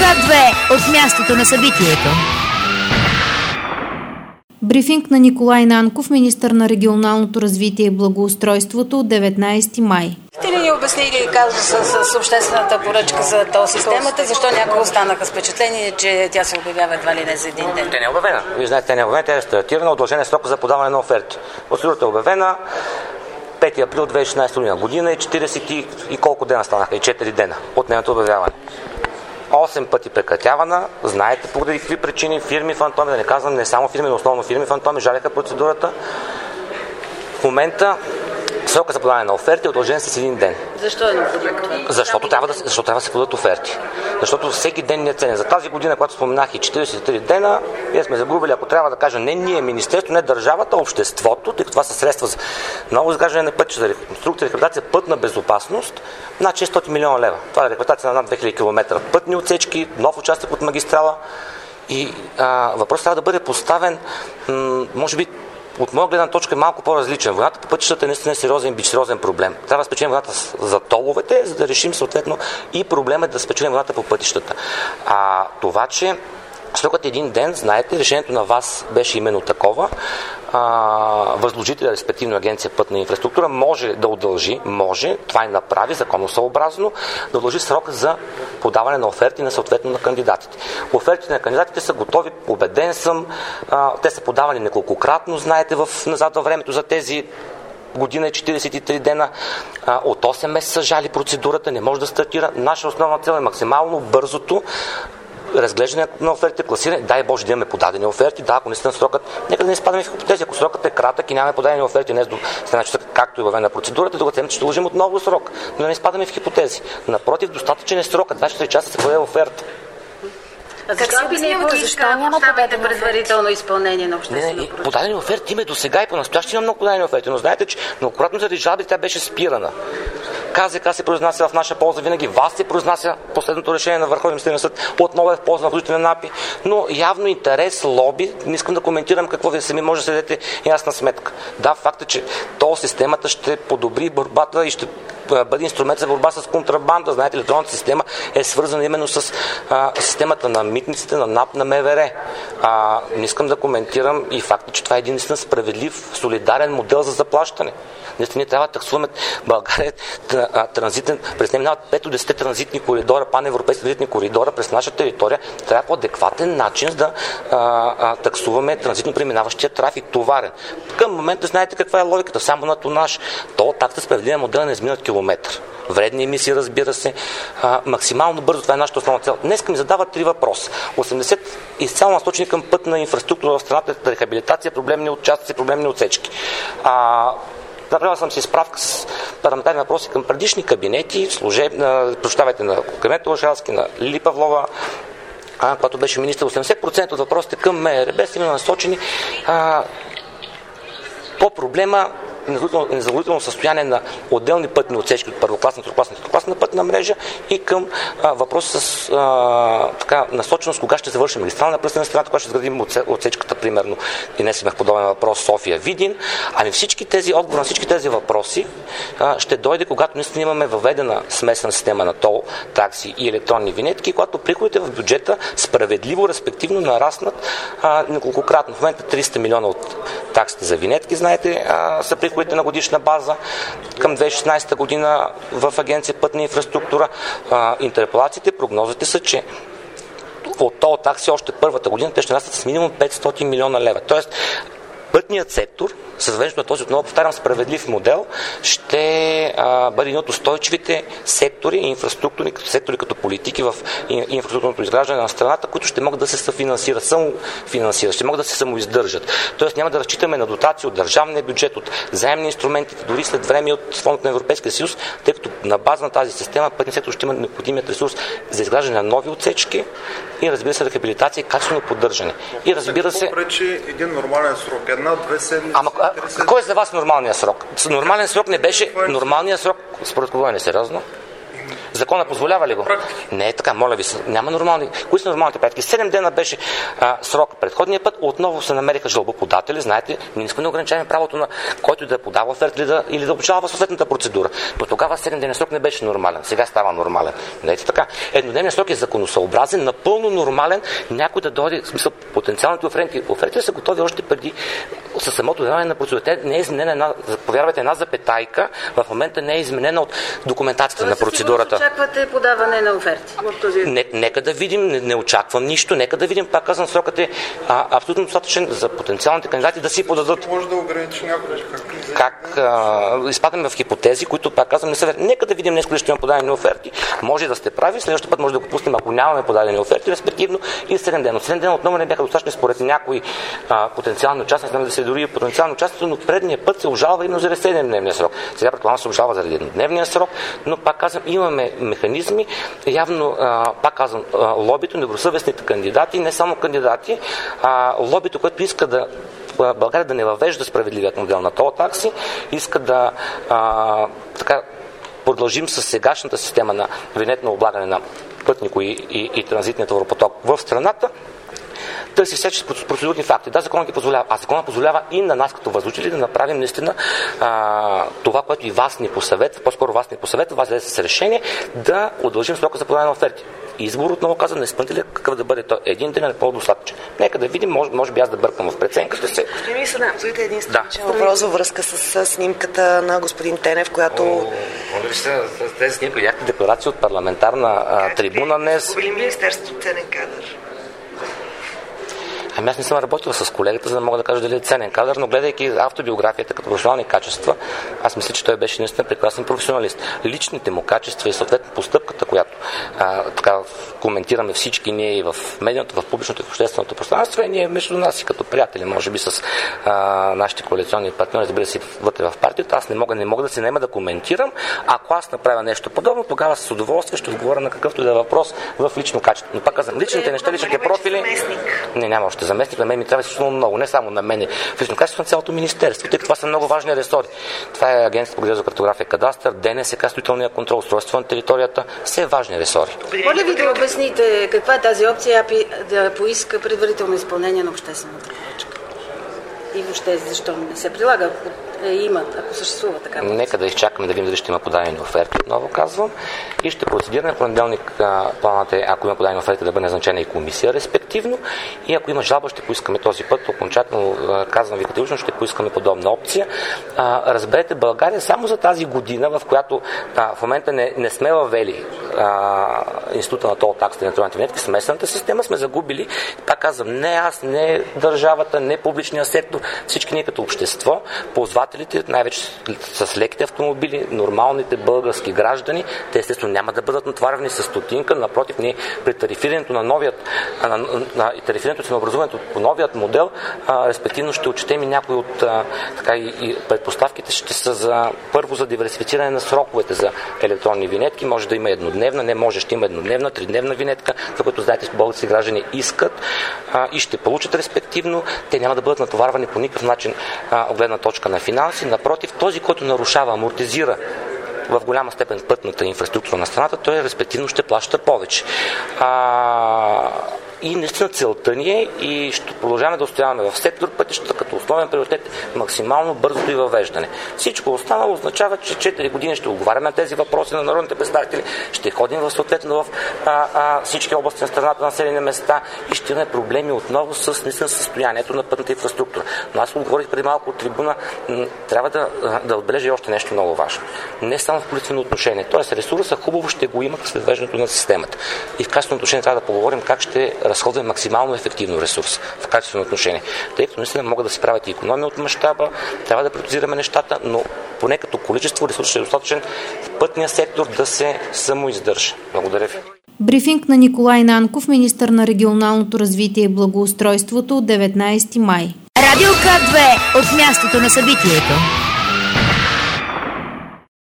Град 2 от мястото на събитието. Брифинг на Николай Нанков, министър на регионалното развитие и благоустройството от 19 май. Те ли ни обяснили казуса с обществената поръчка за тол системата? Защо някои останаха с впечатление, че тя се обявява едва ли не за един ден? Тя не е обявена. Вие знаете, тя не е обявена, тя е стартирана, удължен е срока за подаване на оферти. Процедурата е обявена 5 април 2016 година и 40 и колко дена станаха? И 4 дена от нейното обявяване. 8 пъти прекратявана, знаете поради какви причини, фирми фантоми, да не казвам не само фирми, но основно фирми фантоми, жаляха процедурата. В момента срока за подаване на оферти е удължен с един ден. Защо е необходимо това? Защото трябва да се подадат оферти. Защото всеки ден не е ценен. За тази година, когато споменах и 43 дена, ние сме загубили, ако трябва да кажа, не ние, министерство, не държавата, обществото, тъй като това са средства за ново изграждане на пътища, за реконструкция, рехабилитация, пътна безопасност, над 600 милиона лева. Това е рехабилитация на над 2000 км пътни отсечки, нов участък от магистрала. И въпросът трябва да бъде поставен, може би, от моя гледна точка е малко по-различен. Войната по пътищата е наистина сериозен бич, сериозен проблем. Трябва да спечелим войната за толовете, за да решим съответно и проблема да спечелим войната по пътищата. Това, че срокът един ден, знаете, решението на ВАС беше именно такова. Възложителя, респективно агенция Пътна инфраструктура, може да удължи, това и направи законосъобразно, да удължи срока за подаване на оферти на съответно на кандидатите. Офертите на кандидатите са готови, убеден съм, те са подавани неколкократно, знаете, назад във времето за тези година и 43 дена, от 8 месеца жали процедурата, не може да стартира. Наша основна цел е максимално бързото разглеждане на офертите, класиране. Дай Боже да имаме подадени оферти. Да, ако наистина срокът, нека да не изпадаме в хипотези. Ако срокът е кратък и нямаме подадени оферти днес до следващата, както и въведена процедурата, другата седмица ще вложим отново срок. Но да не изпадаме в хипотези. Напротив, достатъчен е срокът. 24 часа се подаде оферта. Защо обяснявате, защо няма подадено предварително изпълнение на обществено поръчка? Подадени оферти има и до сега и по-настоящи има много подадени оферти, но знаете, че многократно заради жалби тя беше спирана. КЗК се произнася в наша полза винаги, ВАС се произнася последното решение на Върховния административен съд, отново е в полза на възложителя на АПИ, но явно интерес, лоби, не искам да коментирам какво вие сами може да се дадете ясна сметка. Да, факт е, че системата ще подобри борбата и ще бъде инструмент за борба с контрабанда. Знаете, електронната система е свързана именно с системата на митниците, на НАП, на МВР. Не искам да коментирам и факта, че това е един наистина справедлив, солидарен модел за заплащане. Наистина трябва да таксуваме България транзитен, през нея минават 5 до 10 транзитни коридора, паневропейски транзитни коридора през наша територия. Трябва по адекватен начин да таксуваме транзитно преминаващия трафик, товарен. Към момента знаете каква е логиката, само на тонаж. Такса справедлива модел не изминат километър. Вредни емисии, разбира се. Максимално бързо, това е нашата основна цел. Днес ми задават 3 въпроса. 80 изцяло насочени към пътна инфраструктура в страната, рехабилитация, проблемни участъци, проблемни отсечки. Направил съм си справка с парламентарни въпроси към предишни кабинети, на Климент Орешарски, на Лили Павлова, когато беше министър. 80% от въпросите към МРРБ са именно насочени по проблема незадоволително състояние на отделни пътни отсечки от първокласна, второкласна пътна мрежа и към въпроса с насоченост кога ще завършим магистрална пръстена страната, кога ще изградим отсечката, примерно. И днес имах подобен въпрос София-Видин. Всички тези отговори на всички тези въпроси ще дойде, когато наистина имаме въведена смесена система на тол, такси и електронни винетки, когато приходите в бюджета справедливо, респективно нараснат неколкократно. В момента 300 милиона от таксите за винетки, знаете, са приходите на годишна база. Към 2016 година в агенция Пътна инфраструктура интерполациите, прогнозите са, че от тол такси още първата година те ще нарастат с минимум 500 милиона лева. Тоест, пътният сектор, с въвеждането на този, отново повтарям, справедлив модел, ще бъде един от устойчивите сектори и инфраструктурни сектори като политики в инфраструктурното изграждане на страната, които ще могат да се самофинансират, ще могат да се самоиздържат. Тоест няма да разчитаме на дотации от държавния бюджет, от заемни инструменти, дори след време от фонд на Европейския съюз, тъй като на база на тази система пътният сектор ще има необходимият ресурс за изграждане на нови отсечки и, разбира се, рехабилитация и качествено поддържане. И, разбира се, пречи един нормален срок, 1-2 седмици. Кой е за вас нормалният срок? Нормален срок не беше. Нормалният срок, според кого е несериозно? Закона позволява ли го? Не е така, моля ви се. Няма нормални. Кои са нормалните практики? 7 дена беше срок предходния път. Отново се намериха жалбоподатели. Знаете, ние не искаме да ограничаваме правото на който да подава оферта или да обжалва съответната процедура. Но тогава 7 дена срок не беше нормален. Сега става нормален. Не е така. Еднодневният срок е законосъобразен, напълно нормален. Някой да дойде, в смисъл, потенциалните оферти. Офертите са готови още преди със самото даване на процедурата. Не е изменена повярвайте, една запетайка в момента не е изменена от документацията на процедурата. Очаквате подаване на оферти? Нека да видим, не очаквам нищо, нека да видим, пак казвам, срокът е абсолютно достатъчен за потенциалните кандидати да си подадат. Може да ограничи някой. Как изпадаме в хипотези, които, пак казвам, не са верни. Нека да видим днес, къде ще има подадени оферти. Може да сте прави, следващия път може да го пуснем, ако нямаме подадени оферти, респективно и 7 дена. 7 дена отново не бяха достатъчни според някои потенциални участници, да се дори потенциални участници, но предния път се обжалва именно заради 7-дневния срок. Сега предполагам се обжалва заради еднодневния срок, но пак казвам, имаме механизми, явно, пак казвам, лобито, недобросъвестните кандидати, не само кандидати, лобито, което иска да България да не въвежда справедливият модел на тол такси, иска да продължим с сегашната система на винетно облагане на пътнико и транзитния товаропоток в страната, търси всеки процедурни факти. Да, законът ги позволява. А законът позволява и на нас като възложители да направим наистина това, което и вас ни посъветва, по-скоро вас ни посъветва, вас да с решение да удължим срока за подаване на оферти. Избор, отново казвам, на изпълнителя какъв да бъде той. Един ден е по-достатъчен. Нека да видим, може би аз да бъркам в преценката си. Господин министър, позволите един страничен въпрос във връзка с снимката на господин Тенев, която... Тези снимки видяхте декларация от парламентарна трибуна днес. Били министерството ценен кадър? Аз не съм работил с колегата, за да мога да кажа дали е ценен кадър, но гледайки автобиографията като професионални качества, аз мисля, че той беше наистина прекрасен професионалист. Личните му качества и съответно постъпката, която коментираме всички ние и в медийното, в публичното и в общественото пространство, и ние между нас и като приятели, може би с нашите коалиционни партньори, разбира се, вътре в партията, аз не мога да се наема да коментирам. Ако аз направя нещо подобно, тогава с удоволствие ще отговоря на какъвто и да е въпрос в лично качество. Но пак казвам, личните неща, личните профили. Няма още заместник, на мен ми трябва изключително много, не само на мен, в лично качество на цялото министерство, тъй като това са много важни ресори. Това е Агенцията по геодезия, картография, кадастър, ДНСК, строителния контрол, устройство на територията, все важни ресори. Моля ви да обясните каква е тази опция АПИ да поиска предварително изпълнение на обществената поръчка? И въобще защо не се прилага? Ако съществува така. Нека да изчакаме да видим дали ще има подадени оферти, отново казвам. И ще процедираме понеделник. Планът е, ако има подадени оферти, да бъде назначена и комисия, респективно. И ако има жалба, ще поискаме този път. Окончателно казвам ви категорично, ще поискаме подобна опция. Разберете, България само за тази година, в която в момента не сме въвели института на тол таксите на електронните винетки, смесената система, сме загубили, пак казвам, не аз, не държавата, не публичния сектор, всички ние като общество, ползвателите, най-вече с леките автомобили, нормалните български граждани, те естествено няма да бъдат натварвани с стотинка, напротив, ние при тарифирането на новият и тарифирането си на образуването по новият модел, респективно ще отчетем и някои от и предпоставките ще са за първо за диверсифициране на сроковете за електронни винетки, може да има еднодневна, не може, ще има еднодневна, тридневна винетка, за което знаете, български граждани искат и ще получат респективно, те няма да бъдат натоварвани по никакъв начин от гледна точка на финанси, напротив, този, който нарушава, амортизира в голяма степен пътната инфраструктура на страната, той респективно ще плаща повече. И наистина целта ни е и ще продължаваме да устояваме в сектор пътищата като основен приоритет максимално бързото и въвеждане. Всичко останало означава, че 4 години ще отговаряме на тези въпроси на народните представители, ще ходим съответно в всички области на страната, населени места и ще имаме проблеми отново с наистина състоянието на пътната инфраструктура. Но аз отговорих преди малко от трибуна, трябва да отбележа и още нещо много важно. Не само в количествено отношение, т.е. ресурса хубаво ще го има след въвеждането на системата. И в качествено отношение трябва да поговорим как ще разходваме максимално ефективно ресурс в качествено отношение. Тъй като наистина могат да се правят и икономия от мащаба, трябва да приоритизираме нещата, но поне като количество ресурс е достатъчен в пътния сектор да се самоиздържа. Благодаря ви. Брифинг на Николай Нанков, министър на регионалното развитие и благоустройството, 19 май. Радио К2 от мястото на събитието.